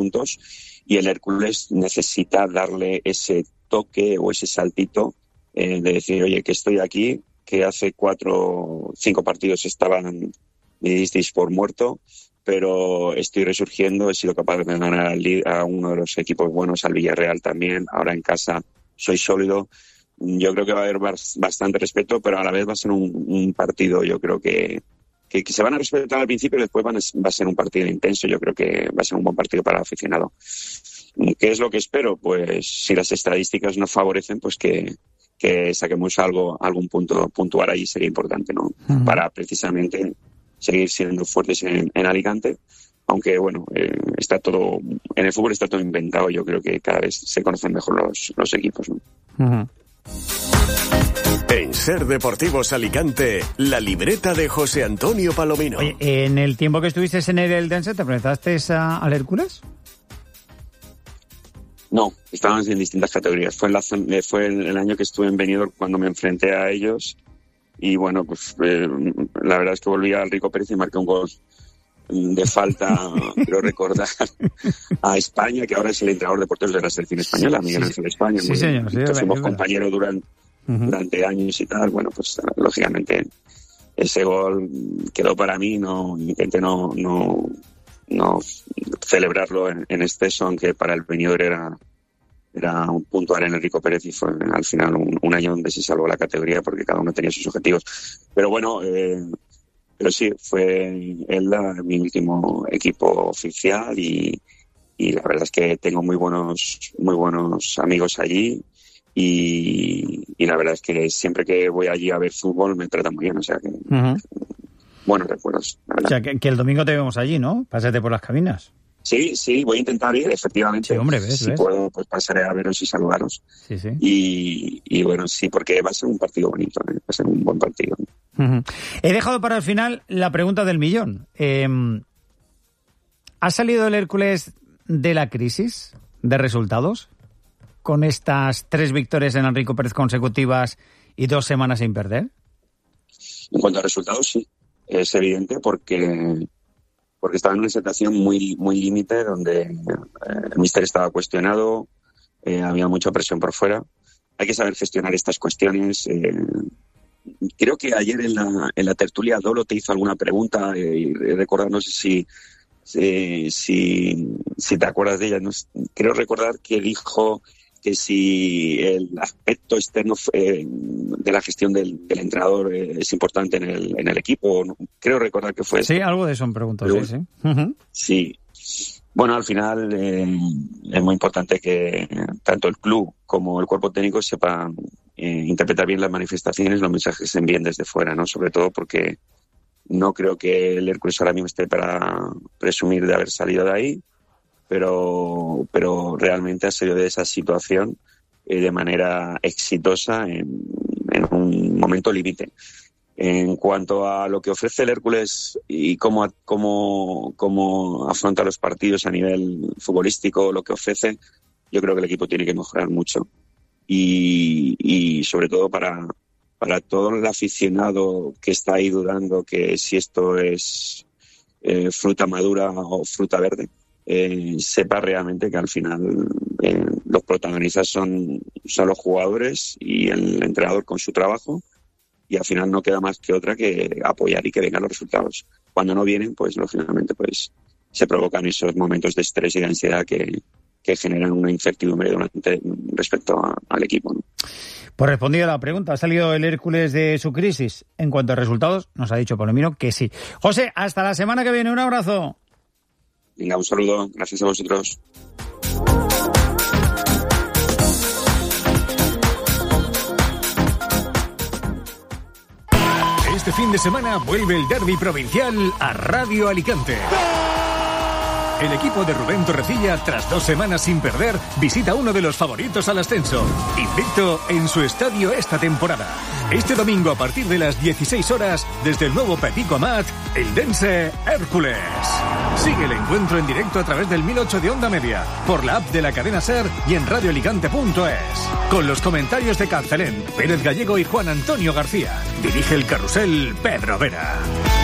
puntos, y el Hércules necesita darle ese toque o ese saltito de decir, oye, que estoy aquí, que hace 4 o 5 partidos me disteis por muerto, pero estoy resurgiendo, he sido capaz de ganar a uno de los equipos buenos, al Villarreal también, ahora en casa soy sólido. Yo creo que va a haber bastante respeto, pero a la vez va a ser un partido, yo creo que se van a respetar al principio y después va a ser un partido intenso. Yo creo que va a ser un buen partido para el aficionado. ¿Qué es lo que espero? Pues si las estadísticas nos favorecen, pues que saquemos algún punto puntual ahí sería importante, ¿no? Uh-huh. Para precisamente seguir siendo fuertes en Alicante. Aunque, bueno, está todo, en el fútbol está todo inventado. Yo creo que cada vez se conocen mejor los equipos, ¿no? Uh-huh. En Ser Deportivos Alicante, la libreta de José Antonio Palomino. Oye, ¿en el tiempo que estuviste en el Eldense te enfrentaste al Hércules? No, estábamos en distintas categorías. Fue el año que estuve en Benidorm cuando me enfrenté a ellos. Y bueno, pues la verdad es que volví al Rico Pérez y marqué un gol de falta, creo recordar, a España, que ahora es el entrenador de porteros de la selección española, Miguel Ángel España. Sí, señor. Sí, fuimos compañeros durante años y tal. Bueno, pues lógicamente ese gol quedó para mí. Intenté no celebrarlo en exceso, aunque para el Benidorm era un puntual en el Rico Pérez y fue al final un año donde se salvó la categoría porque cada uno tenía sus objetivos. Pero bueno, pero sí, fue mi último equipo oficial y la verdad es que tengo muy buenos amigos allí y la verdad es que siempre que voy allí a ver fútbol me tratan muy bien, o sea que buenos recuerdos, la verdad. O sea, que el domingo te vemos allí, ¿no? Pásate por las cabinas. Sí, voy a intentar ir, efectivamente. Sí, hombre, ¿ves? Si puedo, pues pasaré a veros y saludaros. Sí. Y bueno, sí, porque va a ser un partido bonito, va a ser un buen partido. Uh-huh. He dejado para el final la pregunta del millón. ¿Ha salido el Hércules de la crisis de resultados con estas 3 victorias en Enrico Pérez consecutivas y 2 semanas sin perder? En cuanto a resultados, sí. Es evidente porque estaba en una situación muy límite donde el míster estaba cuestionado, había mucha presión por fuera. Hay que saber gestionar estas cuestiones. Creo que ayer en la tertulia Dolo te hizo alguna pregunta y recordar, no sé si te acuerdas de ella. No, creo recordar que dijo que si el aspecto externo de la gestión del entrenador es importante en el equipo. Creo recordar que fue eso. Sí, algo de eso me preguntó, pero, sí. Uh-huh. Sí. Bueno, al final es muy importante que tanto el club como el cuerpo técnico sepan interpretar bien las manifestaciones, los mensajes que se envíen desde fuera, ¿no? Sobre todo porque no creo que el Hércules ahora mismo esté para presumir de haber salido de ahí, pero realmente ha salido de esa situación de manera exitosa en un momento límite. En cuanto a lo que ofrece el Hércules y cómo afronta los partidos a nivel futbolístico, lo que ofrece, yo creo que el equipo tiene que mejorar mucho. Y sobre todo para todo el aficionado que está ahí dudando que si esto es fruta madura o fruta verde, sepa realmente que al final los protagonistas son los jugadores y el entrenador con su trabajo, y al final no queda más que otra que apoyar y que vengan los resultados. Cuando no vienen, pues lógicamente pues se provocan esos momentos de estrés y de ansiedad que generan una incertidumbre respecto al equipo, ¿no? Pues respondido a la pregunta, ¿ha salido el Hércules de su crisis? En cuanto a resultados, nos ha dicho Palomino que sí. José, hasta la semana que viene, un abrazo. Venga, un saludo, gracias a vosotros. Este fin de semana vuelve el derbi provincial a Radio Alicante. El equipo de Rubén Torrecilla, tras 2 semanas sin perder, visita uno de los favoritos al ascenso, invicto en su estadio esta temporada. Este domingo a partir de las 16 horas, desde el nuevo Pepico Amat, Eldense Hércules. Sigue el encuentro en directo a través del 1008 de Onda Media, por la app de la cadena SER y en radioalicante.es. Con los comentarios de Cancelén, Pérez Gallego y Juan Antonio García. Dirige el carrusel Pedro Vera.